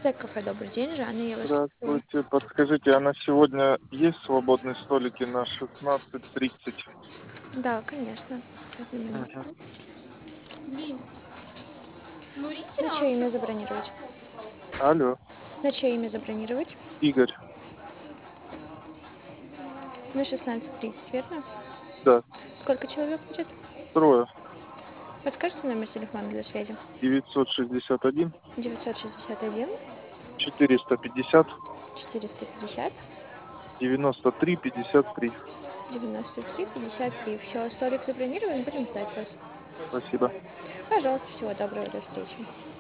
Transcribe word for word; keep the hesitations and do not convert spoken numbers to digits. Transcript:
Сайт кафе "Добрый день", Жанна, я вас слушаю. Здравствуйте. Подскажите, а на сегодня есть свободные столики на шестнадцать тридцать? Да, конечно. Одну Мгм. минутку. На чье имя забронировать? Алло, На чье имя забронировать? Игорь. На шестнадцать тридцать, верно? Да, Сколько человек будет? трое. Подскажите номер телефона для связи? девятьсот шестьдесят один девятьсот шестьдесят один четыреста пятьдесят четыреста пятьдесят девяносто три пятьдесят три. девяносто три пятьдесят три. Все, столик забронирован, будем ждать вас. Спасибо. Пожалуйста, всего доброго, до встречи.